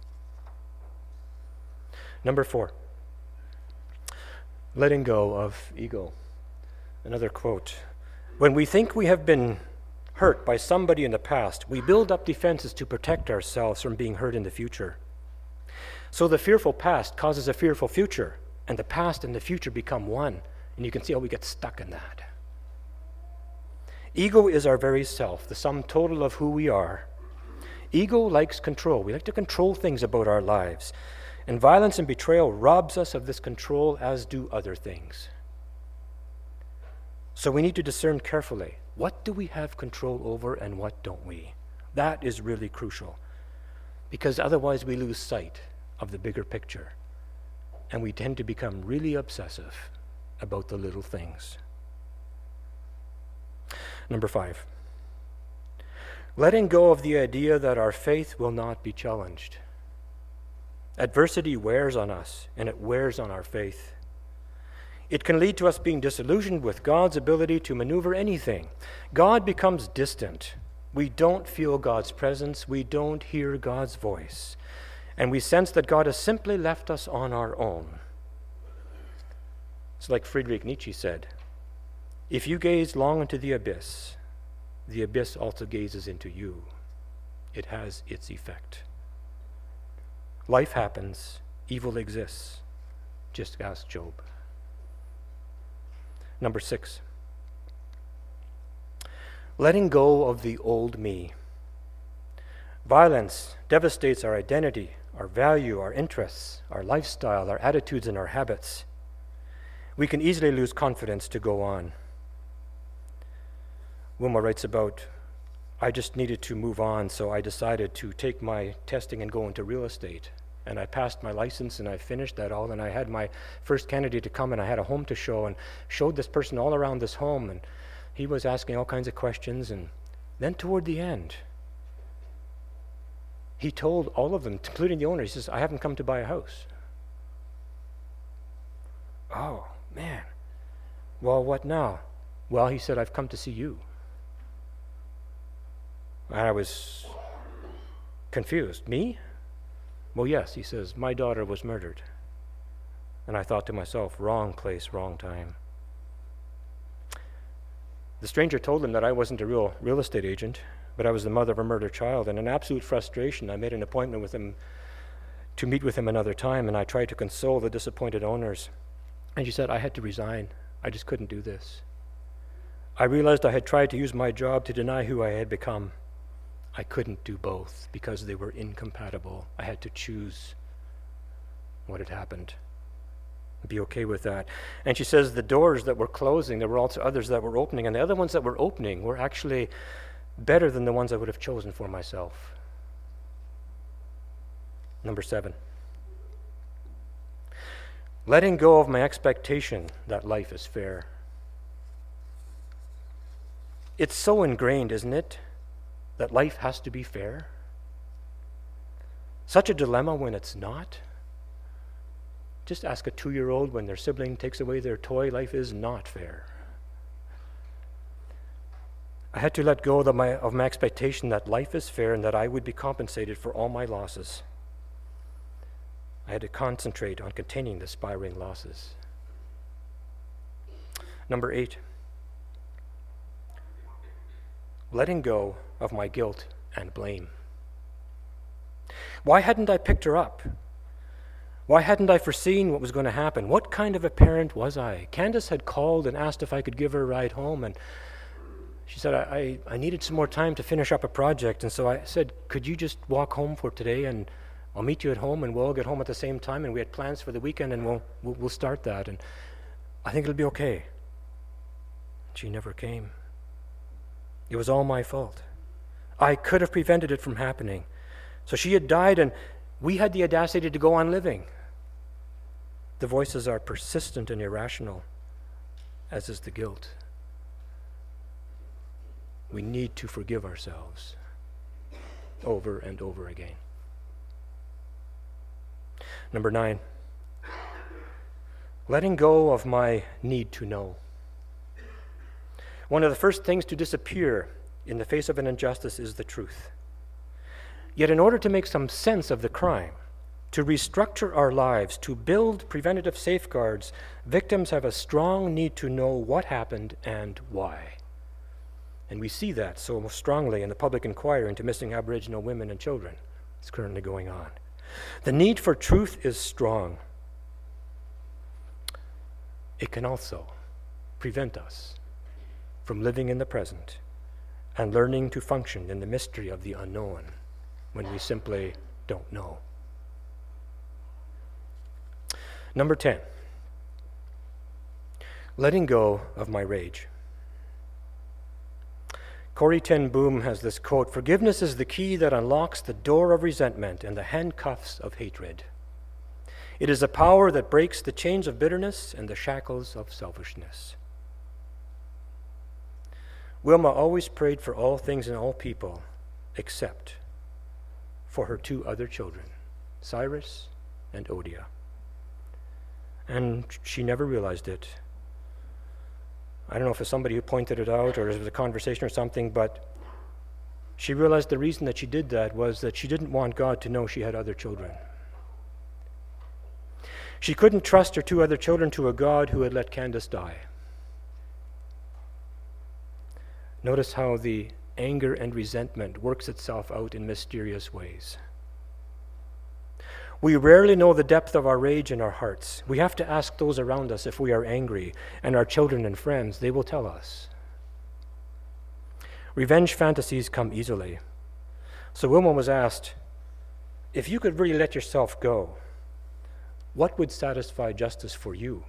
Number four, letting go of ego. Another quote. When we think we have been hurt by somebody in the past, we build up defenses to protect ourselves from being hurt in the future. So the fearful past causes a fearful future, and the past and the future become one. And you can see how we get stuck in that. Ego is our very self, the sum total of who we are. Ego likes control. We like to control things about our lives. And violence and betrayal robs us of this control, as do other things. So we need to discern carefully, what do we have control over and what don't we? That is really crucial, because otherwise we lose sight of the bigger picture, and we tend to become really obsessive about the little things. Number five, letting go of the idea that our faith will not be challenged. Adversity wears on us, and it wears on our faith. It can lead to us being disillusioned with God's ability to maneuver anything. God becomes distant. We don't feel God's presence. We don't hear God's voice. And we sense that God has simply left us on our own. It's like Friedrich Nietzsche said, if you gaze long into the abyss, the abyss also gazes into you. It has its effect. Life happens, evil exists. Just ask Job. Number six, letting go of the old me. Violence devastates our identity, our value, our interests, our lifestyle, our attitudes, and our habits. We can easily lose confidence to go on. Wilma writes about, I just needed to move on, so I decided to take my testing and go into real estate. And I passed my license, and I finished that all, and I had my first candidate to come, and I had a home to show, and showed this person all around this home, and he was asking all kinds of questions, and then toward the end, he told all of them, including the owner, he says, I haven't come to buy a house. Oh, man. Well, what now? Well, he said, I've come to see you. And I was confused. Me? Well, yes, he says, my daughter was murdered. And I thought to myself, wrong place, wrong time. The stranger told him that I wasn't a real real estate agent, but I was the mother of a murdered child. And in absolute frustration, I made an appointment with him to meet with him another time, and I tried to console the disappointed owners. And she said, I had to resign. I just couldn't do this. I realized I had tried to use my job to deny who I had become. I couldn't do both because they were incompatible. I had to choose what had happened. Be okay with that. And she says the doors that were closing, there were also others that were opening, and the other ones that were opening were actually better than the ones I would have chosen for myself. Number seven, letting go of my expectation that life is fair. It's so ingrained, isn't it, that life has to be fair? Such a dilemma when it's not. Just ask a two-year-old when their sibling takes away their toy, life is not fair. I had to let go of my, of my expectation that life is fair and that I would be compensated for all my losses. I had to concentrate on containing the spiraling losses. Number eight, letting go of my guilt and blame. Why hadn't I picked her up? Why hadn't I foreseen what was going to happen? What kind of a parent was I? Candace had called and asked if I could give her a ride home, and She said, I, I, I needed some more time to finish up a project, and so I said, could you just walk home for today, and I'll meet you at home, and we'll all get home at the same time, and we had plans for the weekend, and we'll, we'll, we'll start that, and I think it'll be okay. She never came. It was all my fault. I could have prevented it from happening. So she had died, and we had the audacity to go on living. The voices are persistent and irrational, as is the guilt. We need to forgive ourselves over and over again. Number nine, letting go of my need to know. One of the first things to disappear in the face of an injustice is the truth. Yet in order to make some sense of the crime, to restructure our lives, to build preventative safeguards, victims have a strong need to know what happened and why. And we see that so strongly in the public inquiry into missing Aboriginal women and children. It's currently going on. The need for truth is strong. It can also prevent us from living in the present and learning to function in the mystery of the unknown when we simply don't know. Number ten, letting go of my rage. Corrie ten Boom has this quote, "Forgiveness is the key that unlocks the door of resentment and the handcuffs of hatred. It is a power that breaks the chains of bitterness and the shackles of selfishness." Wilma always prayed for all things and all people, except for her two other children, Cyrus and Odia. And she never realized it. I don't know if it's somebody who pointed it out or it was a conversation or something, but she realized the reason that she did that was that she didn't want God to know she had other children. She couldn't trust her two other children to a God who had let Candace die. Notice how the anger and resentment works itself out in mysterious ways. We rarely know the depth of our rage in our hearts. We have to ask those around us if we are angry, and our children and friends, they will tell us. Revenge fantasies come easily. So Wilma was asked, if you could really let yourself go, what would satisfy justice for you?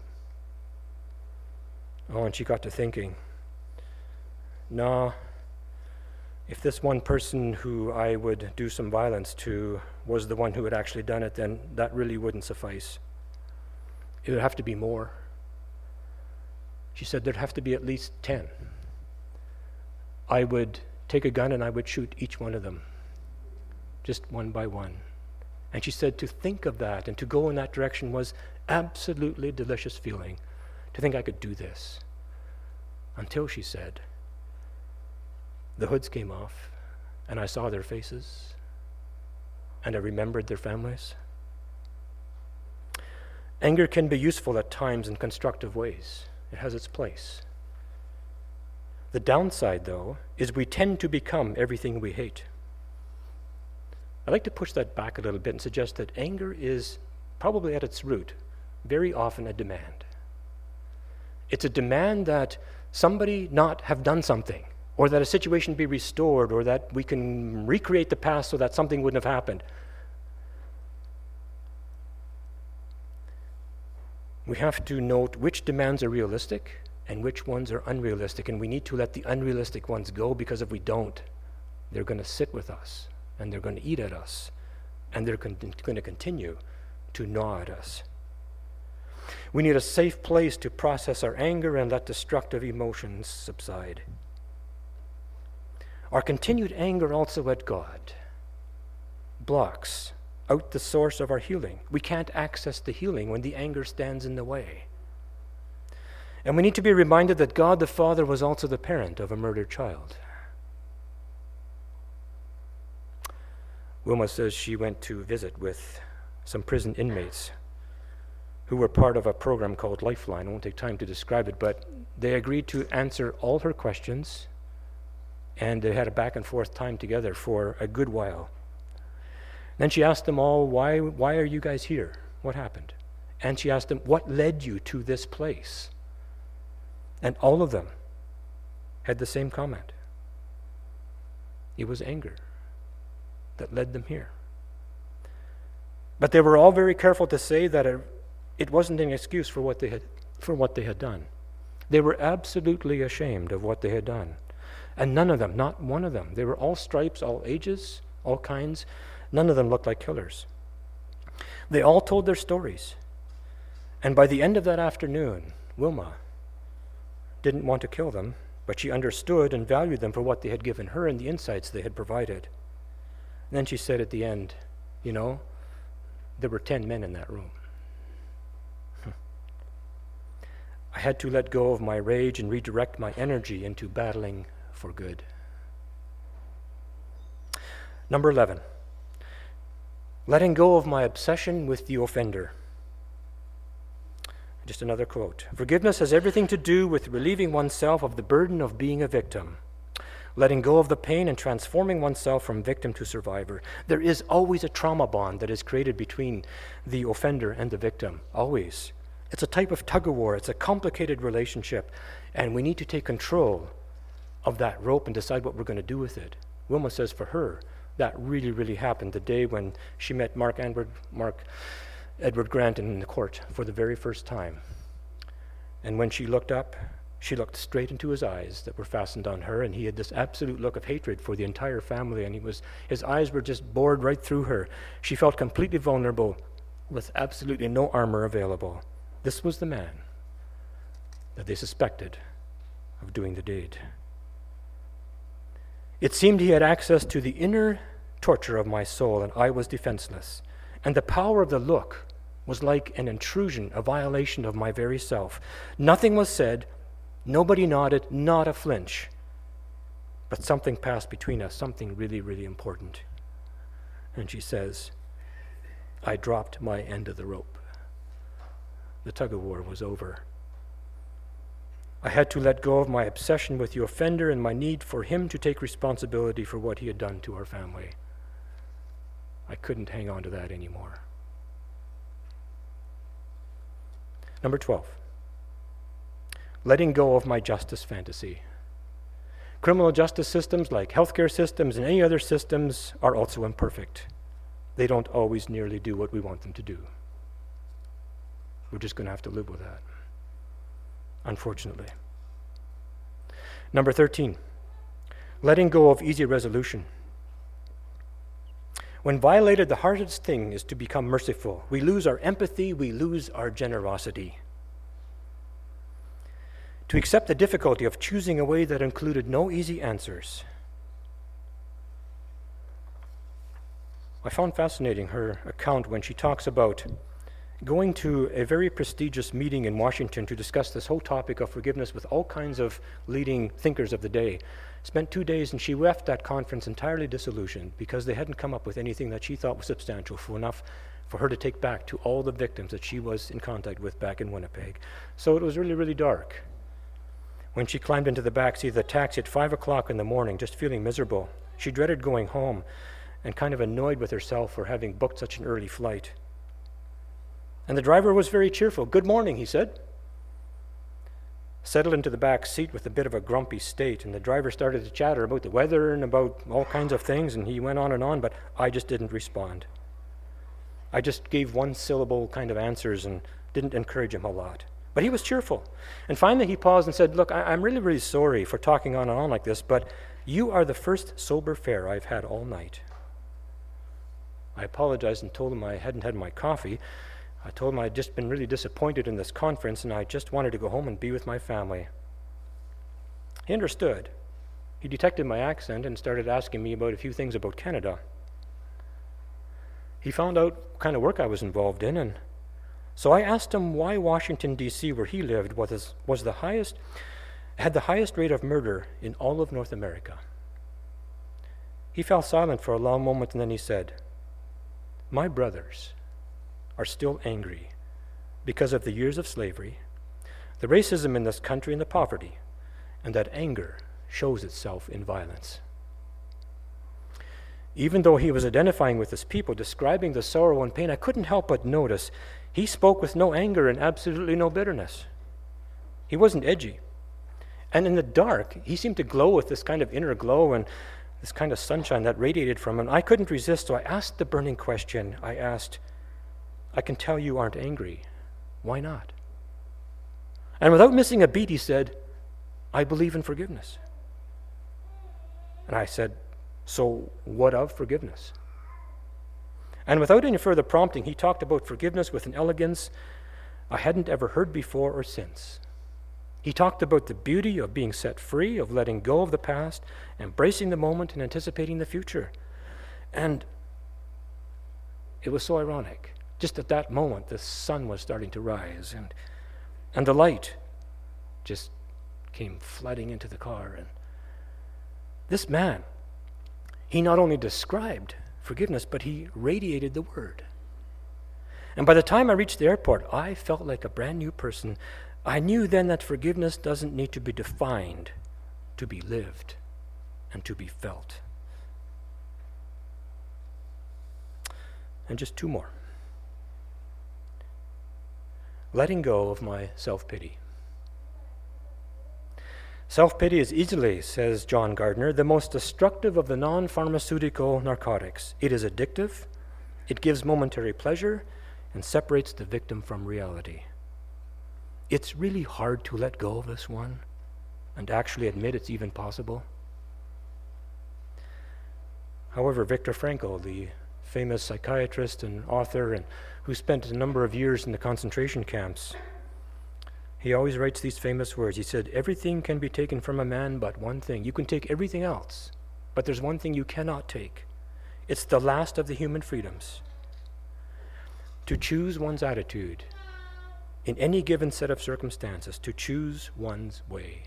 Oh, and she got to thinking, no, if this one person who I would do some violence to was the one who had actually done it, then that really wouldn't suffice. It would have to be more. She said there'd have to be at least ten. I would take a gun and I would shoot each one of them, just one by one. And she said to think of that and to go in that direction was absolutely delicious feeling, to think I could do this. Until, she said, the hoods came off and I saw their faces and I remembered their families. Anger can be useful at times in constructive ways. It has its place. The downside, though, is we tend to become everything we hate. I'd like to push that back a little bit and suggest that anger is probably at its root very often a demand. It's a demand that somebody not have done something, or that a situation be restored, or that we can recreate the past so that something wouldn't have happened. We have to note which demands are realistic and which ones are unrealistic, and we need to let the unrealistic ones go, because if we don't, they're going to sit with us, and they're going to eat at us, and they're con- going to continue to gnaw at us. We need a safe place to process our anger and let destructive emotions subside. Our continued anger also at God blocks out the source of our healing. We can't access the healing when the anger stands in the way. And we need to be reminded that God the Father was also the parent of a murdered child. Wilma says she went to visit with some prison inmates who were part of a program called Lifeline. I won't take time to describe it, but they agreed to answer all her questions, and they had a back and forth time together for a good while. Then she asked them all, why, why are you guys here? What happened? And she asked them, what led you to this place? And all of them had the same comment. It was anger that led them here. But they were all very careful to say that it, it wasn't an excuse for what they had for what they had done. They were absolutely ashamed of what they had done. And none of them, not one of them, they were all stripes, all ages, all kinds. None of them looked like killers. They all told their stories. And by the end of that afternoon, Wilma didn't want to kill them, but she understood and valued them for what they had given her and the insights they had provided. And then she said at the end, you know, there were ten men in that room. I had to let go of my rage and redirect my energy into battling for good. Number eleven, letting go of my obsession with the offender. Just another quote. Forgiveness has everything to do with relieving oneself of the burden of being a victim, letting go of the pain and transforming oneself from victim to survivor. There is always a trauma bond that is created between the offender and the victim, always. It's a type of tug-of-war. It's a complicated relationship, and we need to take control of that rope and decide what we're going to do with it. Wilma says for her, that really, really happened the day when she met Mark Edward, Mark Edward Grant in the court for the very first time. And when she looked up, she looked straight into his eyes that were fastened on her, and he had this absolute look of hatred for the entire family, and he was his eyes were just bored right through her. She felt completely vulnerable with absolutely no armor available. This was the man that they suspected of doing the deed. It seemed he had access to the inner torture of my soul, and I was defenseless. And the power of the look was like an intrusion, a violation of my very self. Nothing was said, nobody nodded, not a flinch. But something passed between us, something really, really important. And she says, I dropped my end of the rope. The tug-of-war was over. I had to let go of my obsession with the offender and my need for him to take responsibility for what he had done to our family. I couldn't hang on to that anymore. Number twelve, letting go of my justice fantasy. Criminal justice systems, like healthcare systems and any other systems, are also imperfect. They don't always nearly do what we want them to do. We're just going to have to live with that, unfortunately. Number thirteen, letting go of easy resolution. When violated, the hardest thing is to become merciful. We lose our empathy, we lose our generosity. To accept the difficulty of choosing a way that included no easy answers. I found fascinating her account when she talks about going to a very prestigious meeting in Washington to discuss this whole topic of forgiveness with all kinds of leading thinkers of the day. Spent two days, and she left that conference entirely disillusioned because they hadn't come up with anything that she thought was substantial for enough for her to take back to all the victims that she was in contact with back in Winnipeg. So it was really, really dark. When she climbed into the back seat of the taxi at five o'clock in the morning, just feeling miserable, she dreaded going home and kind of annoyed with herself for having booked such an early flight. And the driver was very cheerful. Good morning, he said. Settled into the back seat with a bit of a grumpy state, and the driver started to chatter about the weather and about all kinds of things, and he went on and on, but I just didn't respond. I just gave one syllable kind of answers and didn't encourage him a lot. But he was cheerful. And finally he paused and said, look, I- I'm really, really sorry for talking on and on like this, but you are the first sober fare I've had all night. I apologized and told him I hadn't had my coffee. I told him I'd just been really disappointed in this conference and I just wanted to go home and be with my family. He understood. He detected my accent and started asking me about a few things about Canada. He found out what kind of work I was involved in, and so I asked him why Washington, D C, where he lived, was, was the highest, had the highest rate of murder in all of North America. He fell silent for a long moment, and then he said, my brothers are still angry because of the years of slavery, the racism in this country, and the poverty, and that anger shows itself in violence. Even though he was identifying with his people, describing the sorrow and pain, I couldn't help but notice he spoke with no anger and absolutely no bitterness. He wasn't edgy. And in the dark, he seemed to glow with this kind of inner glow and this kind of sunshine that radiated from him. I couldn't resist, so I asked the burning question. I asked, I can tell you aren't angry. Why not? And without missing a beat, he said, I believe in forgiveness. And I said, so what of forgiveness? And without any further prompting, he talked about forgiveness with an elegance I hadn't ever heard before or since. He talked about the beauty of being set free, of letting go of the past, embracing the moment, and anticipating the future. And it was so ironic. Just at that moment, the sun was starting to rise, and and the light just came flooding into the car. And this man, he not only described forgiveness, but he radiated the word. And by the time I reached the airport, I felt like a brand new person. I knew then that forgiveness doesn't need to be defined to be lived and to be felt. And just two more. Letting go of my self-pity. Self-pity is easily, says John Gardner, the most destructive of the non-pharmaceutical narcotics. It is addictive, it gives momentary pleasure, and separates the victim from reality. It's really hard to let go of this one and actually admit it's even possible. However, Viktor Frankl, the famous psychiatrist and author and who spent a number of years in the concentration camps, he always writes these famous words. He said, everything can be taken from a man but one thing. You can take everything else, but there's one thing you cannot take. It's the last of the human freedoms. To choose one's attitude in any given set of circumstances, to choose one's way.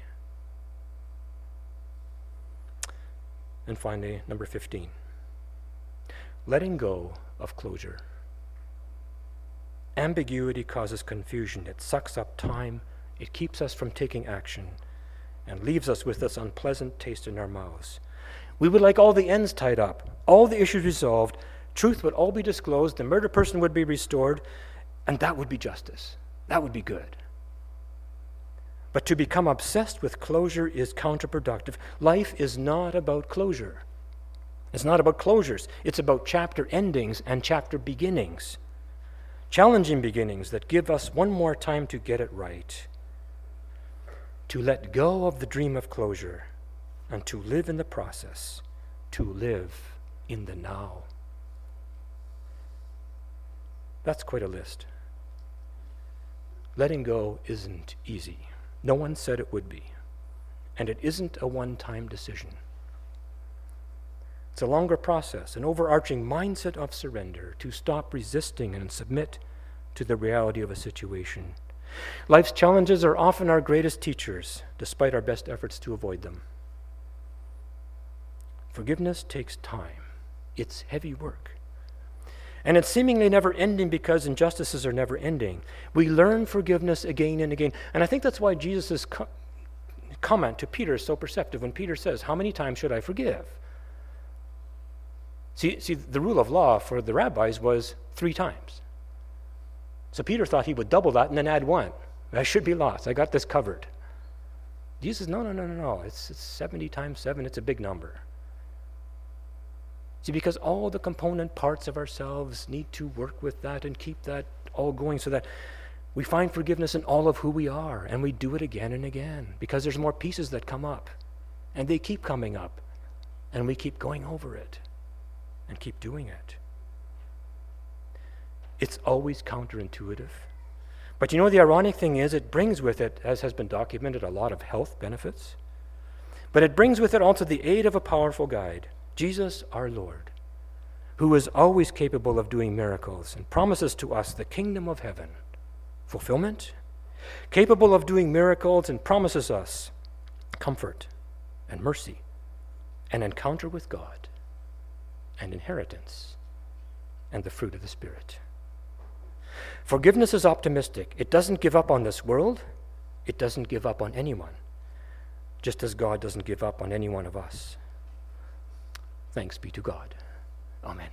And finally, number fifteen, letting go of closure. Ambiguity causes confusion. It sucks up time. It keeps us from taking action and leaves us with this unpleasant taste in our mouths. We would like all the ends tied up, all the issues resolved, truth would all be disclosed, the murdered person would be restored, and that would be justice. That would be good. But to become obsessed with closure is counterproductive. Life is not about closure. It's not about closures. It's about chapter endings and chapter beginnings. Challenging beginnings that give us one more time to get it right. To let go of the dream of closure and to live in the process. To live in the now. That's quite a list. Letting go isn't easy. No one said it would be. And it isn't a one-time decision. It's a longer process, an overarching mindset of surrender, to stop resisting and submit to the reality of a situation. Life's challenges are often our greatest teachers, despite our best efforts to avoid them. Forgiveness takes time. It's heavy work. And it's seemingly never ending because injustices are never ending. We learn forgiveness again and again. And I think that's why Jesus' co- comment to Peter is so perceptive when Peter says, how many times should I forgive? See, see, the rule of law for the rabbis was three times. So Peter thought he would double that and then add one. I should be lost. I got this covered. Jesus says, no, no, no, no, no. It's, it's seventy times seven. It's a big number. See, because all the component parts of ourselves need to work with that and keep that all going so that we find forgiveness in all of who we are, and we do it again and again because there's more pieces that come up, and they keep coming up, and we keep going over it and keep doing it. It's always counterintuitive. But you know, the ironic thing is it brings with it, as has been documented, a lot of health benefits. But it brings with it also the aid of a powerful guide, Jesus our Lord, who is always capable of doing miracles and promises to us the kingdom of heaven, fulfillment, capable of doing miracles and promises us comfort and mercy, an encounter with God, and inheritance, and the fruit of the Spirit. Forgiveness is optimistic. It doesn't give up on this world. It doesn't give up on anyone, just as God doesn't give up on any one of us. Thanks be to God. Amen.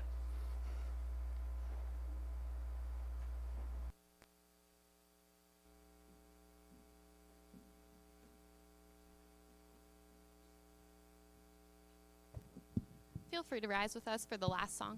feel free to rise with us for the last song.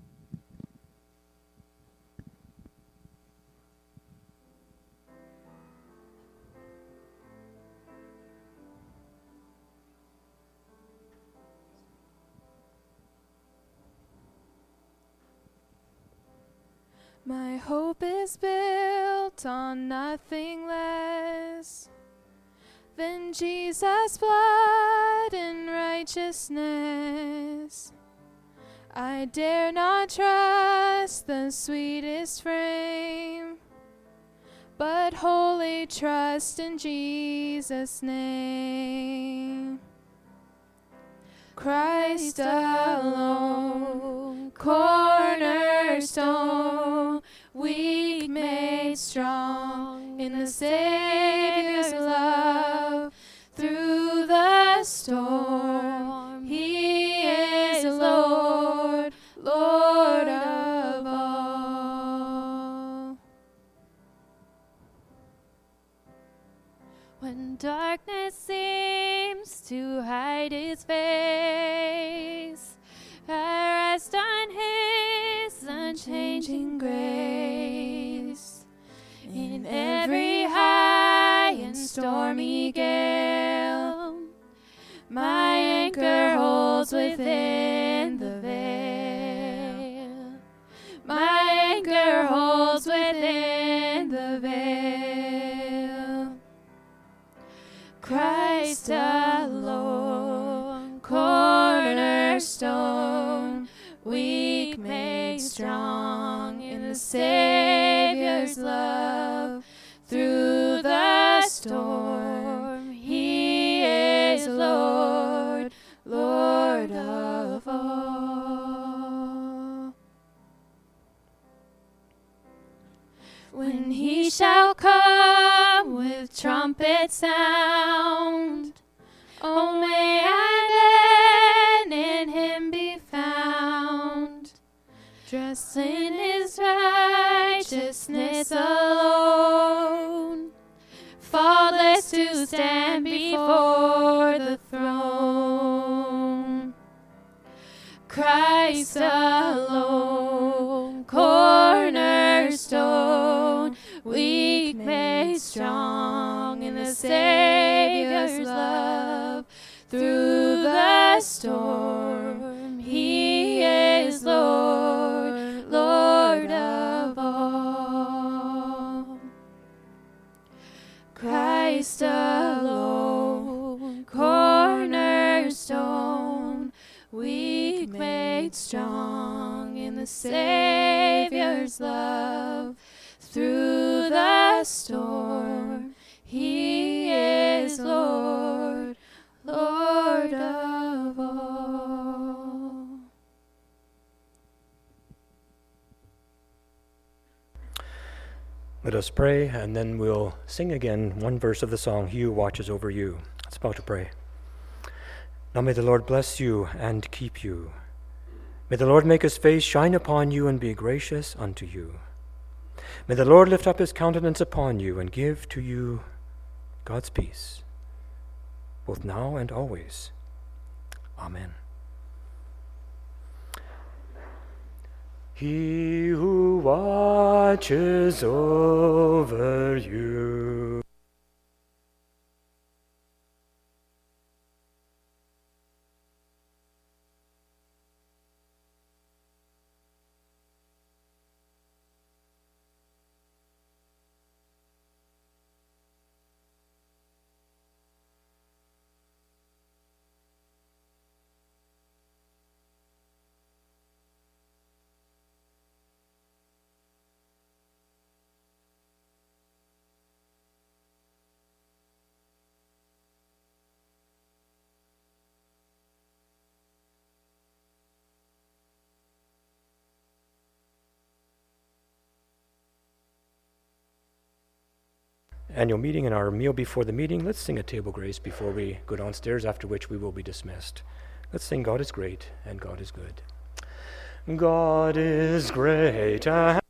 My hope is built on nothing less than Jesus' blood and righteousness. I dare not trust the sweetest frame, but wholly trust in Jesus' name. Christ alone, cornerstone, weak made strong in the Savior's love. Through the storm, He is Lord, Lord of all. When darkness seems to hide His face, I rest on His unchanging grace. In every high and stormy gale, my anchor holds within the veil. My anchor holds within the veil. Christ alone, cornerstone, weak made strong in the Savior's love. Through the storm, He is Lord, Lord of all. When He shall come with trumpet sound, oh, may I then in Him be found, dressed in His righteousness alone, faultless to stand before the throne. Christ alone, cornerstone, weak made strong in the Savior's love. Through the storm, He is Lord, Lord of all. Christ alone, cornerstone, weak made strong in the Savior's love. Through the storm, He is Lord, Lord of all. Let us pray, and then we'll sing again one verse of the song, He Who Watches Over You. Let's bow to pray. Now may the Lord bless you and keep you. May the Lord make His face shine upon you and be gracious unto you. May the Lord lift up His countenance upon you and give to you God's peace, both now and always. Amen. He who watches over you. Annual meeting and our meal before the meeting. Let's sing a table grace before we go downstairs, after which we will be dismissed. Let's sing God is great and God is good. God is great and